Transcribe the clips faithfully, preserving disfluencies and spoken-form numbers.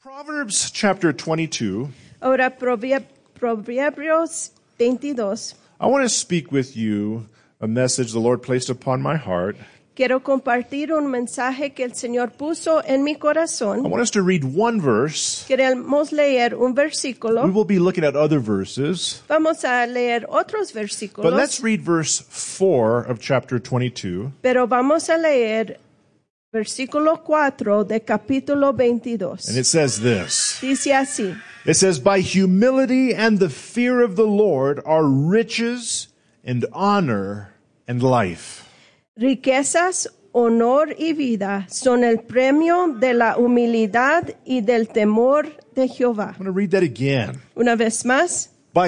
Proverbs chapter twenty-two. Ahora, Proverb- Proverbios veintidós. I want to speak with you a message the Lord placed upon my heart. Quiero compartir un mensaje que el Señor puso en mi I corazón. want us to read one verse. Queremos leer un We versículo. will be looking at other verses. Vamos a leer otros But let's versículos, read verse four of chapter twenty-two. pero vamos a leer versículo cuatro de capítulo veintidós. And it says this. Dice así: It says, "By humility and the fear of the Lord are riches and honor and life." riquezas, honor y vida son el premio de la humildad y del temor de Jehová. I'm going to read that again. Una vez más, By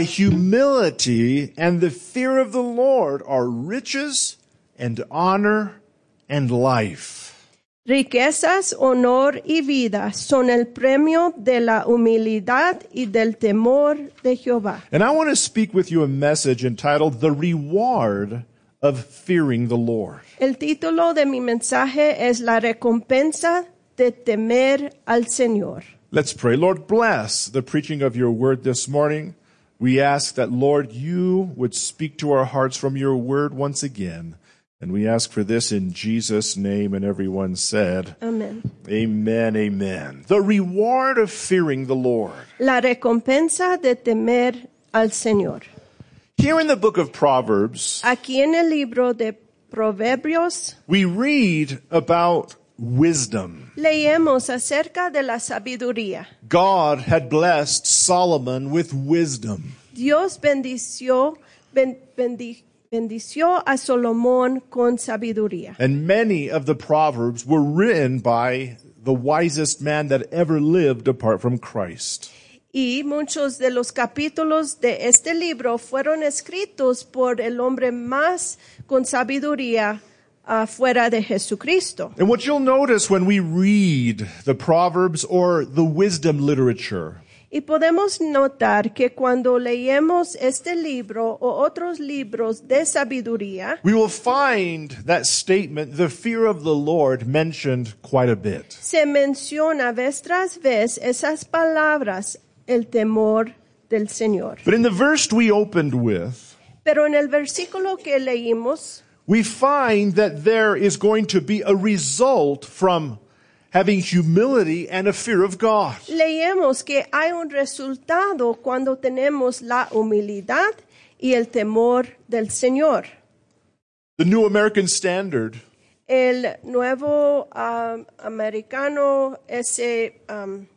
humility and the fear of the Lord are riches and honor and life. riquezas, honor y vida son el premio de la humildad y del temor de Jehová. And I want to speak with you a message entitled The Reward of Fearing the Lord. El título de mi mensaje es La recompensa de temer al Señor. Let's pray. Lord, bless the preaching of your word this morning. We ask that, Lord, you would speak to our hearts from your word once again. And we ask for this in Jesus' name. And everyone said, Amén. Amen, amen. The reward of fearing the Lord. La recompensa de temer al Señor. Here in the book of Proverbs, Aquí en el libro de Proverbios we read about wisdom. leemos acerca de la sabiduría. God had blessed Solomon with wisdom. Dios bendició, ben- bendi- bendició a Salomón con sabiduría. And many of the Proverbs were written by the wisest man that ever lived apart from Christ. Y muchos de los capítulos de este libro fueron escritos por el hombre más con sabiduría afuera de Jesucristo. And what you'll notice when we read the Proverbs or the wisdom literature, Y podemos notar que cuando leemos este libro o otros libros de sabiduría, we will find that statement, the fear of the Lord, mentioned quite a bit. se menciona vez tras vez esas palabras, el temor del Señor. But in the verse we opened with, Pero en el versículo que leímos, we find that there is going to be a result from having humility and a fear of God. leemos que hay un resultado cuando tenemos la humildad y el temor del Señor. The New American Standard El nuevo um, americano, ese, um,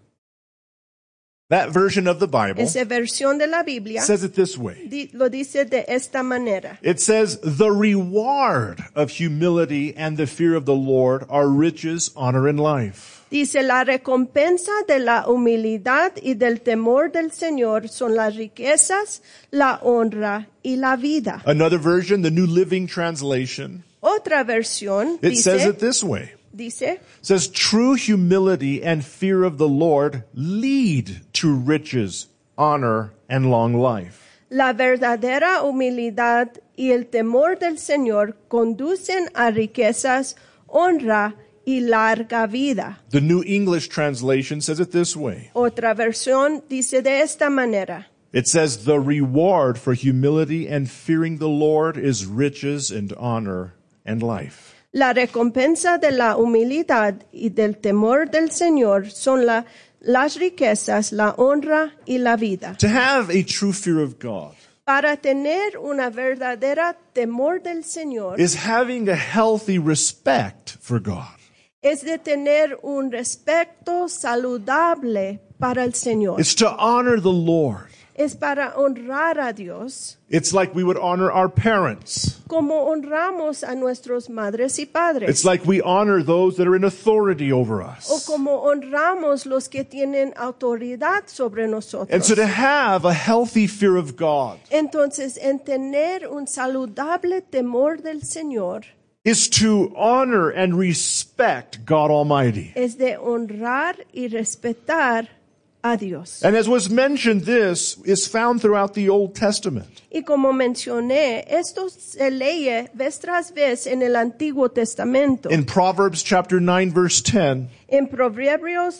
That version of the Bible esa versión de la Biblia, says it this way. di- lo dice de esta manera. It says, the reward of humility and the fear of the Lord are riches, honor, and life. Dice, la recompensa de la humildad y del temor del Señor son las riquezas, la honra y la vida. Another version, the New Living Translation, Otra versión it says dice, it this way. dice, It says, true humility and fear of the Lord lead to riches, honor, and long life. la verdadera humildad y el temor del Señor conducen a riquezas, honra y larga vida. The New English Translation says it this way. Otra versión dice de esta manera. It says, the reward for humility and fearing the Lord is riches and honor and life. La recompensa de la humildad y del temor del Señor son la, las riquezas, la honra y la vida. To have a true fear of God Para tener una verdadera temor del Señor is having a healthy respect for God. es de tener un respeto saludable para el Señor. It's to honor the Lord. Es para honrar a Dios It's like we would honor our parents. como honramos a nuestros madres y padres. It's like we honor those that are in authority over O us. como honramos los que tienen autoridad sobre nosotros. And so to have a healthy fear of God Entonces, en tener un saludable temor del Señor is to honor and respect God Almighty. es de honrar y respetar a Dios. And as was mentioned, this is found throughout the Old Testament. Y como mencioné, esto se lee vez tras vez en el Antiguo Testamento. In Proverbs chapter nine verse ten, En Proverbios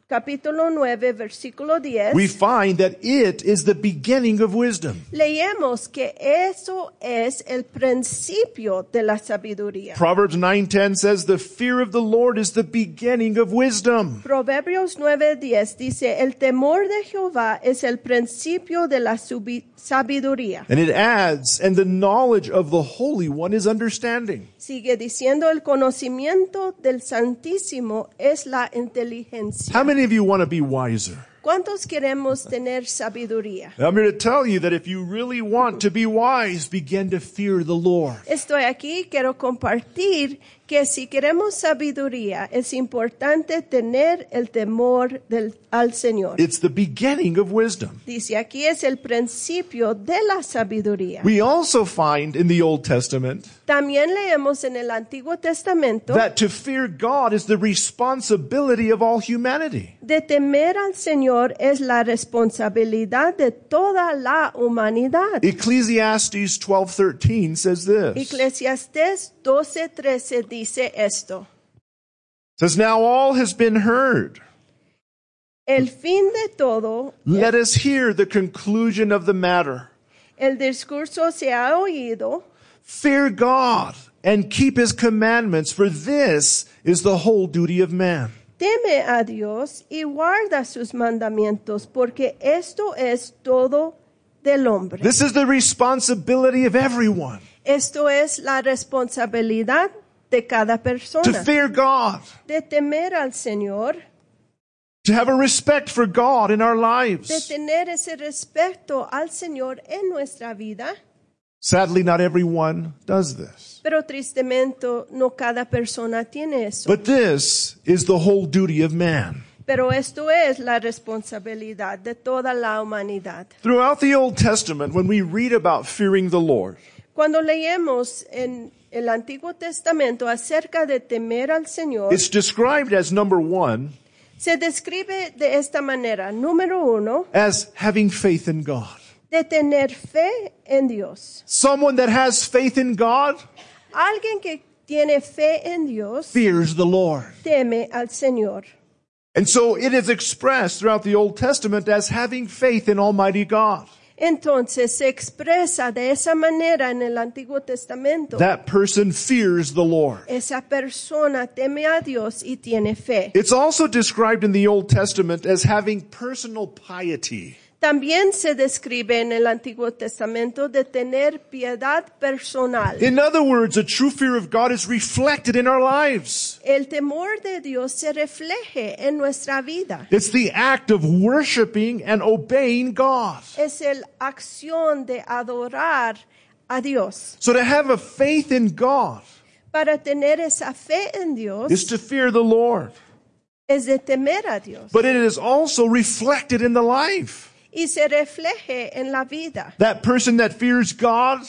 capítulo nueve, versículo diez, we find that it is the beginning of wisdom. leemos que eso es el principio de la sabiduría. Proverbs nine ten says, the fear of the Lord is the beginning of wisdom. Proverbios nueve diez dice, el temor de Jehová es el principio de la subi- sabiduría. And it adds, and the knowledge of the Holy One is understanding. Sigue diciendo, el conocimiento del Santísimo es la inteligencia. How many of you want to be wiser? ¿Cuántos queremos tener sabiduría? I'm here to tell you that if you really want to be wise, begin to fear the Lord. Estoy aquí, quiero compartir que si queremos sabiduría, es importante tener el temor del, al Señor. It's the beginning of wisdom. Dice aquí es el principio de la sabiduría. We also find in the Old Testament También leemos en el Antiguo Testamento that to fear God is the responsibility of all humanity. de temer al Señor es la responsabilidad de toda la humanidad. Ecclesiastes twelve thirteen says this. Eclesiastés doce trece dice esto. It says, now all has been heard. El fin de todo, Let us hear the conclusion of the matter. el discurso se ha oído. Fear God and keep his commandments, for this is the whole duty of man. Teme a Dios y guarda sus mandamientos, porque esto es todo del hombre. This is the responsibility of everyone. Esto es la responsabilidad de cada To persona. fear God, De temer al Señor, to have a respect for God in our de lives. tener ese respeto al Señor en nuestra vida. Sadly, not everyone does this. Pero tristemente no cada persona tiene eso. But this is the whole duty of man. Pero esto es la responsabilidad de toda la humanidad. Throughout the Old Testament, when we read about fearing the Lord, Cuando leemos en el Antiguo Testamento acerca de temer al Señor, it's described as number one, se describe de esta manera. Número uno, as having faith in God. de tener fe en Dios. Someone that has faith in God Alguien que tiene fe en Dios fears the Lord. teme al Señor. And so it is expressed throughout the Old Testament as having faith in Almighty God. Entonces se expresa de esa manera en el Antiguo Testamento. That person fears the Lord. Esa persona teme a Dios y tiene fe. It's also described in the Old Testament as having personal piety. También se describe en el Antiguo Testamento de tener piedad personal. In other words, a true fear of God is reflected in our lives. El temor de Dios se refleje en nuestra vida. It's the act of worshiping and obeying God. Es la acción de adorar a Dios. So to have a faith in God Para tener esa fe en Dios is to fear the Lord. es de temer a Dios. But it is also reflected in the life. Y se refleje en la vida. That person that fears God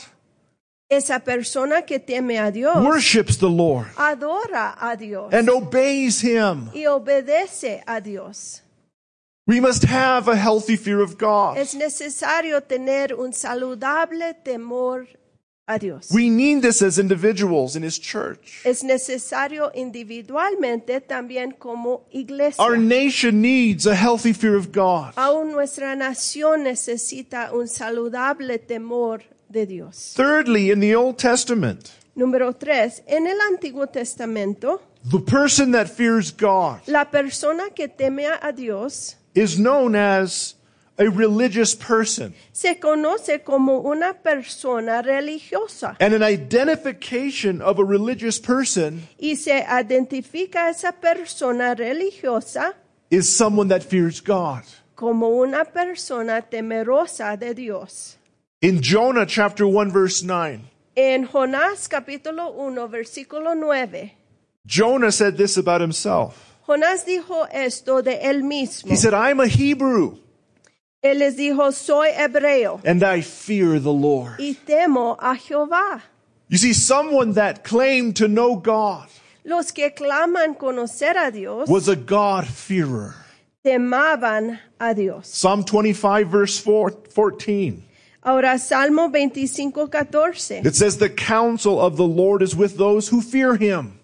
Esa persona que teme a Dios worships the Lord adora a Dios and obeys Him. y obedece a Dios. We must have a healthy fear of God. Es necesario tener un saludable temor a Dios. We need this as individuals in His church. Es necesario individualmente también como iglesia. Our nation needs a healthy fear of God. Aún nuestra nación necesita un saludable temor de Dios. Thirdly, in the Old Testament, Número tres, en el Antiguo Testamento, the person that fears God la persona que teme a Dios is known as a religious person. se conoce como una persona religiosa And an identification of a religious person y se identifica a esa persona religiosa is someone that fears God. como una persona temerosa de Dios. In Jonah chapter one verse nine, En Jonás capítulo uno versículo nueve, Jonah said this about himself. Jonás dijo esto de él mismo. He said, I'm a Hebrew Él les dijo, soy hebreo and I fear the Lord. y temo a Jehová. You see, someone that claimed to know God Los que claman conocer a Dios was a God-fearer. temaban a Dios. Psalm twenty-five verse four, fourteen. Ahora, Salmo veinticinco catorce. It says, the counsel of the Lord is with those who fear Him.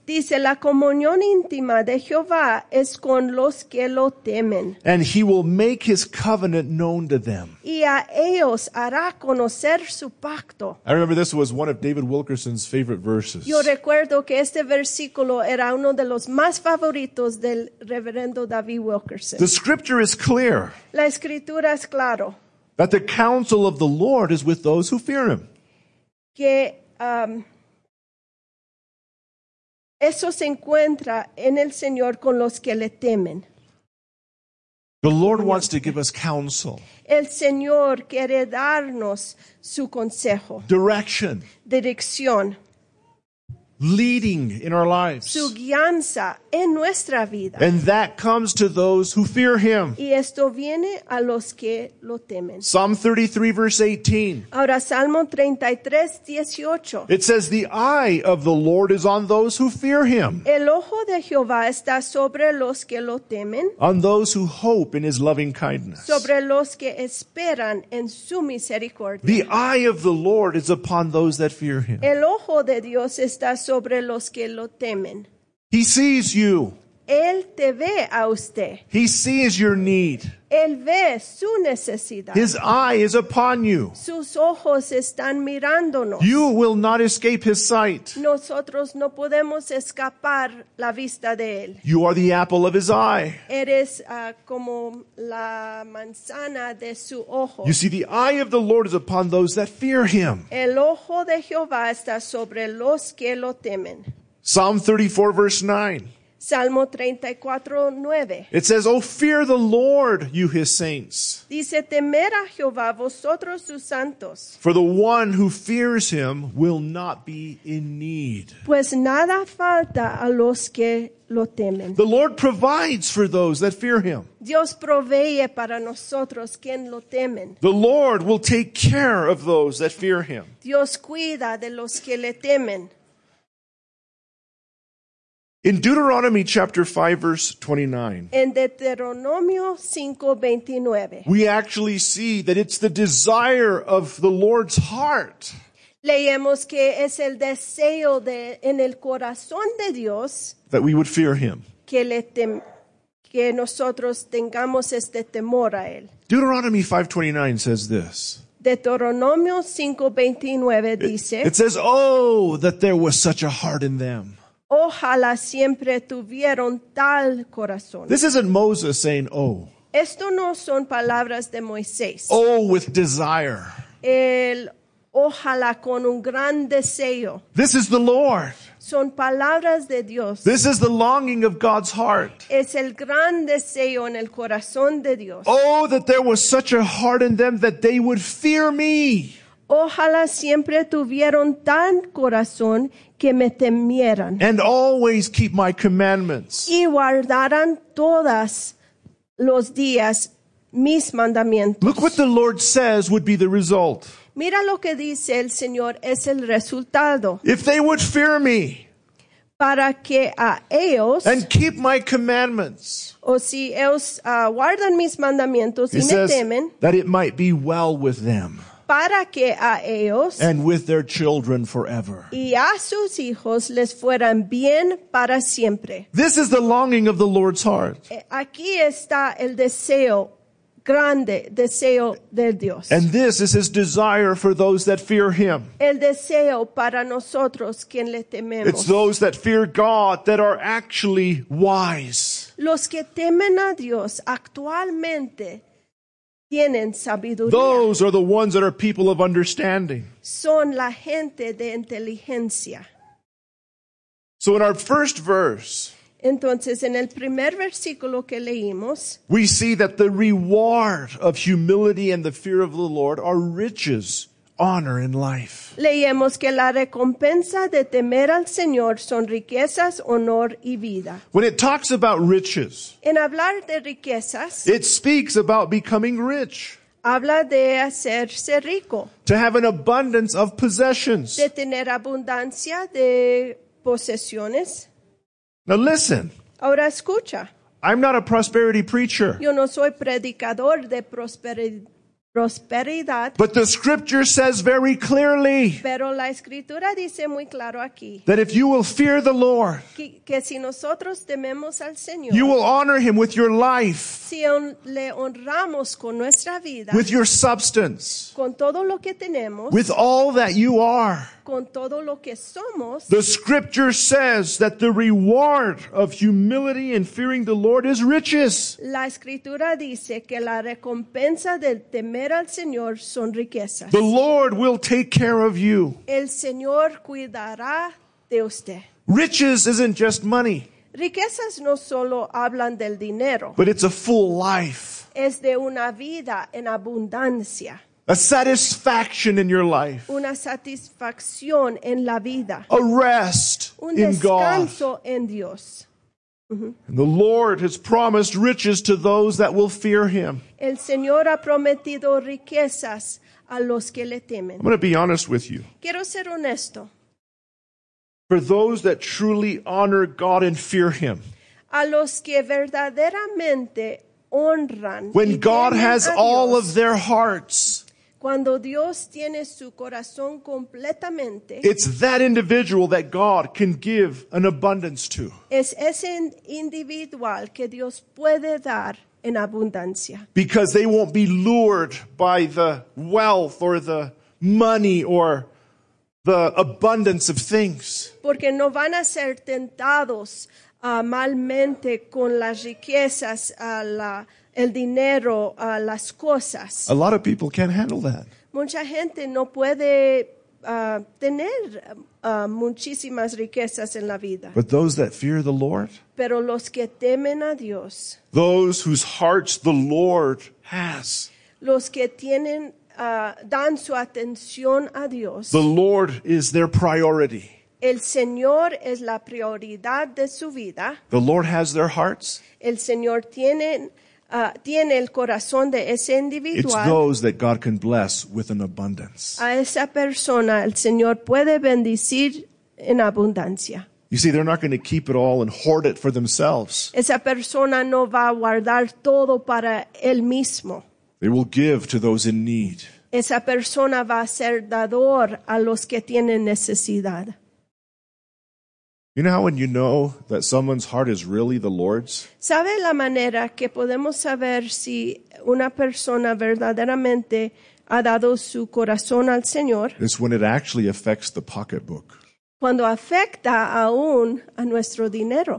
Dice, la comunión íntima de Jehová es con los que lo temen, and he will make his covenant known to them. y a ellos hará conocer su pacto. I remember this was one of David Wilkerson's favorite verses. Yo recuerdo que este versículo era uno de los más favoritos del reverendo David Wilkerson. The scripture is clear La escritura es claro that the counsel of the Lord is with those who fear him. que um, eso se encuentra en el Señor con los que le temen. The Lord wants to give us counsel, El Señor quiere darnos su consejo, direction, dirección, leading in our lives. su guianza en nuestra vida. And that comes to those who fear him. Y esto viene a los que lo temen. Psalm thirty-three verse eighteen. Ahora, Salmo treinta y tres, dieciocho. It says, the eye of the Lord is on those who fear him, El ojo de Jehová está sobre los que lo temen, on those who hope in his loving kindness. sobre los que esperan en su misericordia. The eye of the Lord is upon those that fear him. El ojo de Dios está sobre los que lo temen. He sees you. Él te ve a usted. He sees your need. Él ve su necesidad. His eye is upon you. Sus ojos están mirándonos. You will not escape his sight. Nosotros no podemos escapar la vista de él. You are the apple of his eye. Eres uh, como la manzana de su ojo. You see, the eye of the Lord is upon those that fear him. El ojo de Jehová está sobre los que lo temen. Psalm thirty-four verse nine. Salmo treinta y cuatro, nueve. It says, oh, fear the Lord, you his saints. Dice, temer a Jehová vosotros sus santos, For the one who fears him will not be in need. pues nada falta a los que lo temen. The Lord provides for those that fear him. Dios provee para nosotros quien lo temen. The Lord will take care of those that fear him. Dios cuida de los que le temen. In Deuteronomy chapter five verse twenty-nine, En Deuteronomio cinco veintinueve, we actually see that it's the desire of the Lord's heart leemos que es el deseo de, en el corazón de Dios that we would fear him. que, le tem, que nosotros tengamos este temor a Él. Deuteronomy five twenty-nine says this. Deuteronomio cinco veintinueve dice, It says, oh, that there was such a heart in them. ojalá siempre tuvieron tal corazón. This isn't Moses saying, oh. Esto no son palabras de Moisés. Oh, with desire. El ojalá con un gran deseo. This is the Lord. Son palabras de Dios. This is the longing of God's heart. Es el gran deseo en el corazón de Dios. Oh, that there was such a heart in them that they would fear me. Ojalá siempre tuvieron tan corazón que me temieran And always keep my commandments. y guardaran todas los días mis mandamientos. Look what the Lord says would be the result. Mira lo que dice el Señor, es el resultado. If they would fear me Para que a ellos, and keep my commandments, o si ellos uh, guardan mis mandamientos y he me says temen, that it might be well with them para que a ellos and with their children forever. y a sus hijos les fueran bien para siempre. This is the longing of the Lord's heart. Eh, Aquí está el deseo grande, deseo de Dios. And this is his desire for those that fear him. El deseo para nosotros quien le It's tememos. those that fear God that are actually wise. Los que temen a Dios actualmente tienen sabiduría. Those are the ones that are people of understanding. Son la gente de inteligencia. So in our first verse, Entonces, en el primer versículo que leímos, we see that the reward of humility and the fear of the Lord are riches, honor, and life. leímos que la recompensa de temer al Señor son riquezas, honor y vida. When it talks about riches, En hablar de riquezas, it speaks about becoming rich, habla de hacerse rico, to have an abundance of possessions. de tener abundancia de posesiones. Now listen, Ahora escucha, I'm not a prosperity preacher. yo no soy predicador de prosperi- prosperidad. But the scripture says very clearly Pero la escritura dice muy claro aquí that if you will fear the Lord, que, que si nosotros tememos al Señor, you will honor him with your life, si hon- le honramos con nuestra vida, with your substance, con todo lo que tenemos, with all that you are. con todo lo que somos, The scripture says that the reward of humility and fearing the Lord is riches. la escritura dice que la recompensa del temer al Señor son riquezas. The Lord will take care of you. El Señor cuidará de usted. Riches isn't just money, Riquezas no solo hablan del dinero, but it's a full life, es de una vida en abundancia, a satisfaction in your life, una satisfacción en la vida, a rest un in God. descanso en Dios. And the Lord has promised riches to those that will fear him. El Señor ha prometido riquezas a los que le temen. I'm going to be honest with you. Quiero ser honesto. For those that truly honor God and fear him, A los que verdaderamente honran y when God temen has a all Dios, of their hearts, cuando Dios tiene su corazón completamente, it's that individual that God can give an abundance to. es ese individual que Dios puede dar en abundancia. Because they won't be lured by the wealth or the money or the abundance of things. Porque no van a ser tentados ah, malmente con las riquezas, ah, la, el dinero, ah, las cosas. A lot of people can't handle that. Mucha gente no puede ah, tener ah, muchísimas riquezas en la vida. But those that fear the Lord, Pero los que temen a Dios, those whose hearts the Lord has, los que tienen, ah, dan su atención a Dios, the Lord is their priority. el Señor es la prioridad de su vida. The Lord has their hearts. El Señor tiene, ah, tiene el corazón de ese It's individual. those that God can bless with an abundance. A esa persona el Señor puede bendecir en abundancia. You see, they're not going to keep it all and hoard it for themselves. Esa persona no va a guardar todo para él mismo. They will give to those in need. Esa persona va a ser dador a los que tienen necesidad. You know how when you know that someone's heart is really the Lord's? ¿Sabe la manera que podemos saber si una persona verdaderamente ha dado su corazón al Señor? It's when it actually affects the pocketbook. Cuando afecta aún a nuestro dinero.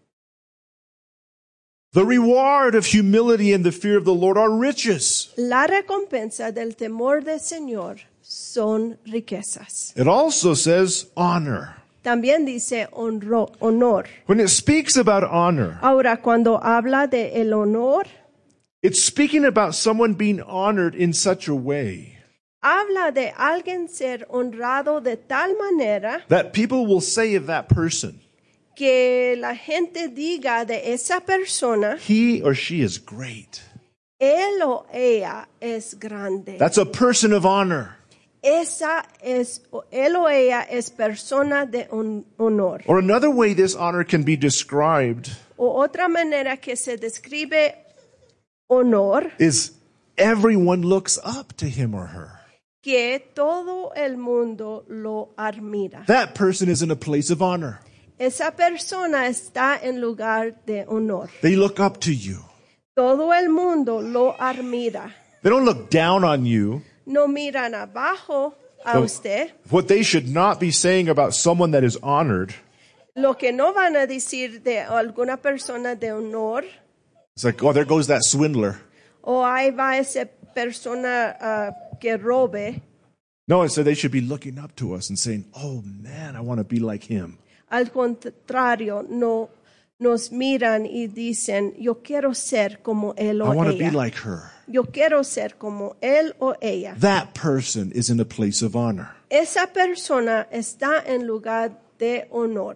The reward of humility and the fear of the Lord are riches. La recompensa del temor del Señor son riquezas. It also says honor. También dice honro- honor. When it speaks about honor, Ahora, cuando habla de el honor, it's speaking about someone being honored in such a way habla de alguien ser honrado de tal manera that people will say of that person, que la gente diga de esa persona, he or she is great. él o ella es grande. That's a person of honor. Esa es, él o ella es persona de hon- honor. Or another way this honor can be described O otra manera que se describe honor, is everyone looks up to him or her. que todo el mundo lo admira. That person is in a place of honor. Esa persona está en lugar de honor. They look up to you. Todo el mundo lo admira. They don't look down on you. No miran abajo a No. usted. What they should not be saying about someone that is honored, Lo que no van a decir de alguna persona de honor, it's like, oh, there goes that swindler. o ahí va esa persona ah, que robe. No, instead they should be looking up to us and saying, oh man, I want to be like him. Al contrario, no nos miran y dicen, yo quiero ser como él I o want to be ella. like her. Yo quiero ser como él o ella. That person is in a place of honor. Esa persona está en lugar de honor.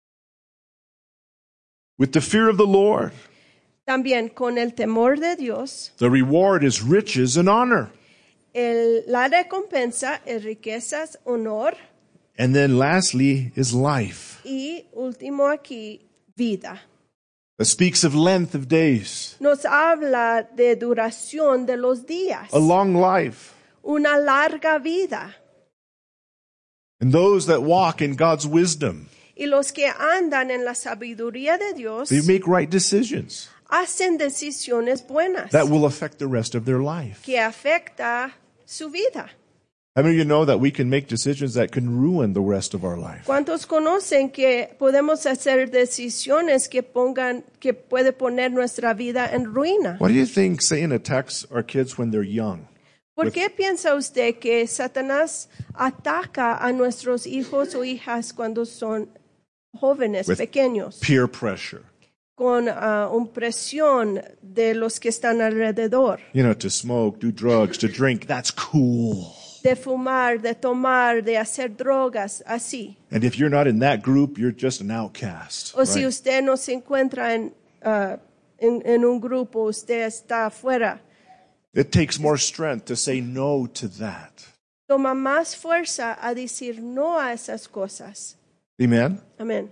With the fear of the Lord, También con el temor de Dios, the reward is riches and honor. el- la recompensa es riquezas, honor And then lastly is life. y último aquí, vida. It speaks of length of days, Nos habla de duración de los días, a long life. una larga vida. And those that walk in God's wisdom, Y los que andan en la sabiduría de Dios they make right decisions hacen decisiones buenas that will affect the rest of their life. que afecta su vida. How many of you know that we can make decisions that can ruin the rest of our life? ¿Cuántos conocen que podemos hacer decisiones que pongan, que puede poner nuestra vida en ruina? What do you think Satan attacks our kids when they're young? ¿Por qué piensa usted que Satanás ataca a nuestros hijos o hijas cuando son jóvenes, With pequeños, peer pressure. con uh, una presión de los que están alrededor, You know, to smoke, do drugs, to drink, that's cool. de fumar, de tomar, de hacer drogas, así? And if you're not in that group, you're just an outcast. O si right? usted no se encuentra en, uh, en, en un grupo, usted está afuera. It takes more strength to say no to that. Toma más fuerza a decir no a esas cosas. Amen? Amén.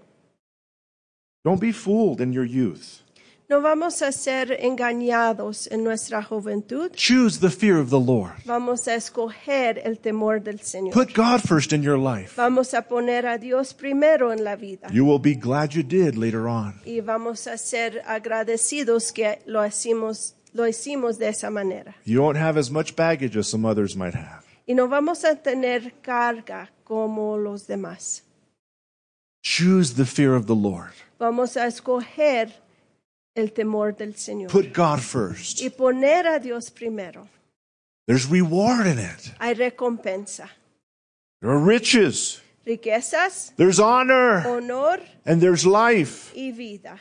Don't be fooled in your youth. No vamos a ser engañados en nuestra juventud. Choose the fear of the Lord. Vamos a escoger el temor del Señor. Put God first in your life. Vamos a poner a Dios primero en la vida. You will be glad you did later on. Y vamos a ser agradecidos que lo hicimos, lo hicimos de esa manera. You won't have as much baggage as some others might have. Y no vamos a tener carga como los demás. Choose the fear of the Lord. Vamos a escoger el temor del Señor. Put God first. Y poner a Dios primero. There's reward in it. Hay recompensa. There are riches. Riquezas, There's honor. honor And there's life. y vida.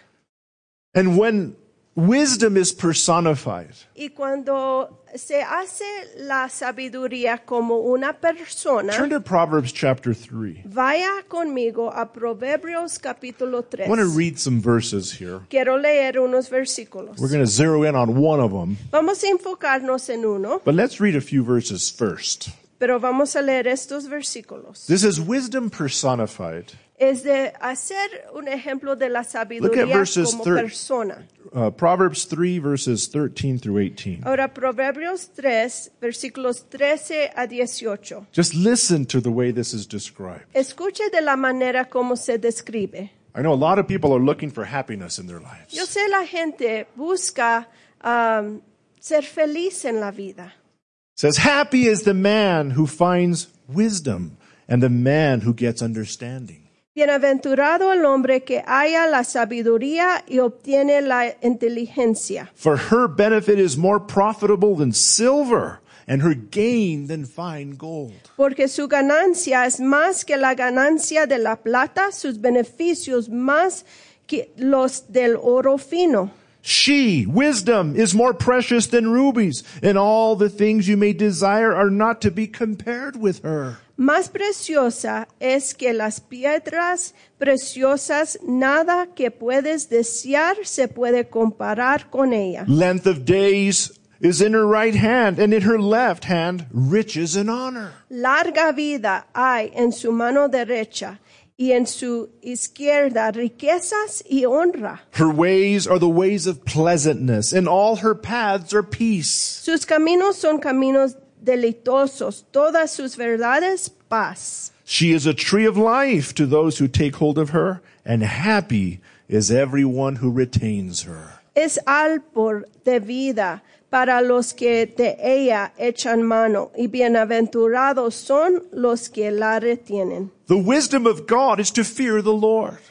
And when wisdom is personified, Y cuando se hace la sabiduría como una persona, turn to Proverbs chapter three. vaya conmigo a Proverbios capítulo tres. I want to read some verses here. Quiero leer unos versículos. We're going to zero in on one of them, Vamos a enfocarnos en uno, but let's read a few verses first. pero vamos a leer estos versículos. This is wisdom personified. Es de hacer un ejemplo de la Look sabiduría at verses como thir- persona. Uh, Proverbs three, verses thirteen through eighteen. Ahora, Proverbios tres, versículos trece a dieciocho. Just listen to the way this is described. Escuche de la manera como se describe. I know a lot of people are looking for happiness in their lives. Yo sé la gente busca um, ser feliz en la vida. It says, happy is the man who finds wisdom and the man who gets understanding. Bienaventurado el hombre que halla la sabiduría y obtiene la inteligencia, For her benefit is more profitable than silver, and her gain than fine gold. porque su ganancia es más que la ganancia de la plata, sus beneficios más que los del oro fino. She, wisdom, is more precious than rubies, and all the things you may desire are not to be compared with her. Más preciosa es que las piedras preciosas, nada que puedes desear se puede comparar con ella. Length of days is in her right hand, and in her left hand riches and honor. Larga vida hay en su mano derecha y en su izquierda riquezas y honra. Her ways are the ways of pleasantness, and all her paths are peace. Sus caminos son caminos deleitosos, todas sus verdades paz. She is a tree of life to those who take hold of her, and happy is everyone who retains her. Es árbol de vida para los que de ella echan mano, y bienaventurados son los que la retienen. The wisdom of God is to fear the Lord.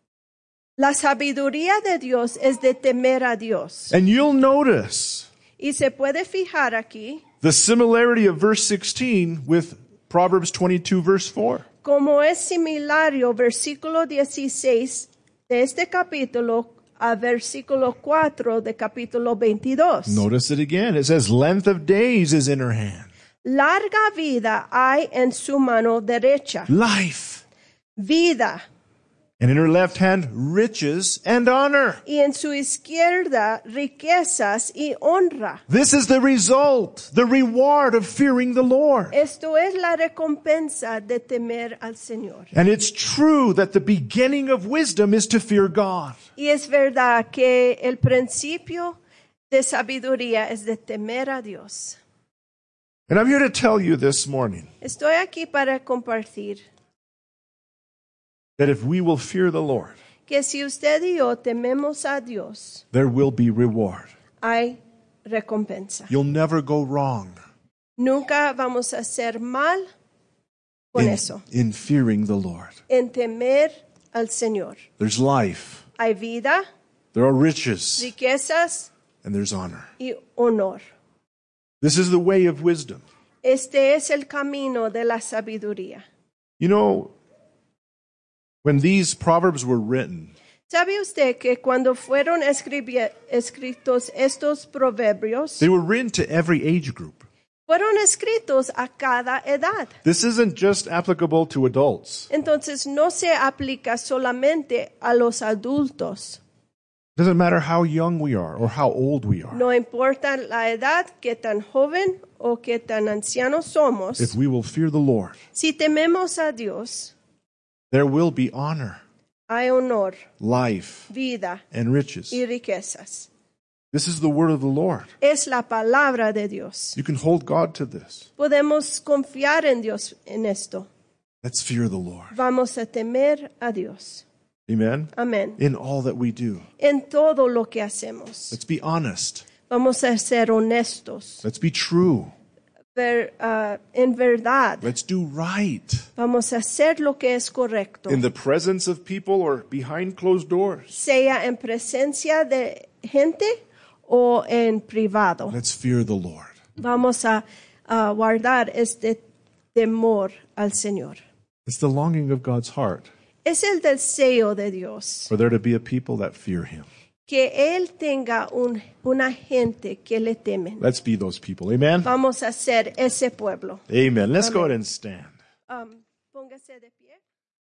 La sabiduría de Dios es de temer a Dios. And you'll notice Y se puede fijar aquí the similarity of verse sixteen with Proverbs twenty-two, verse four. como es similario versículo dieciséis de este capítulo a versículo cuatro de capítulo veintidós. Notice it again. It says, length of days is in her hand. Larga vida hay en su mano derecha. Life. Vida. And in her left hand, riches and honor. y en su izquierda riquezas y honra. This is the result, the reward of fearing the Lord. Esto es la recompensa de temer al Señor. And it's true that the beginning of wisdom is to fear God. Y es verdad que el principio de sabiduría es de temer a Dios. And I'm here to tell you this morning Estoy aquí para compartir that if we will fear the Lord, que si usted y yo tememos a Dios, there will be reward. hay recompensa. You'll never go wrong Nunca vamos a hacer mal con in, eso, in fearing the Lord. en temer al Señor. There's life, Hay vida, there are riches, riquezas and there's honor. y honor. This is the way of wisdom. Este es el camino de la sabiduría. You know, when these proverbs were written, ¿Sabe usted que cuando fueron escribi- escritos estos proverbios, they were written to every age group. fueron escritos a cada edad? This isn't just applicable to adults. Entonces no se aplica solamente a los adultos. It doesn't matter how young we are or how old we are. No importa la edad, que tan joven o que tan ancianos somos. If we will fear the Lord, Si tememos a Dios, there will be honor, hay honor, life, vida and riches. y riquezas. This is the word of the Lord. Es la palabra de Dios. You can hold God to this. Podemos confiar en Dios en esto. Let's fear the Lord. Vamos a temer a Dios. Amen? Amén. In all that we do. En todo lo que hacemos. Let's be honest. Vamos a ser honestos. Let's be true. Ver, ah, en verdad. Let's do right. Vamos a hacer lo que es correcto. In the presence of people or behind closed doors. Sea en presencia de gente o en privado. Let's fear the Lord. Vamos a, a guardar este temor al Señor. It's the longing of God's heart Es el deseo de Dios for there to be a people that fear Him. que Él tenga un, una gente que le temen. Let's be those people. Amen? Vamos a ser ese pueblo. Amen. Let's go Amen. ahead and stand. Um, póngase de pie.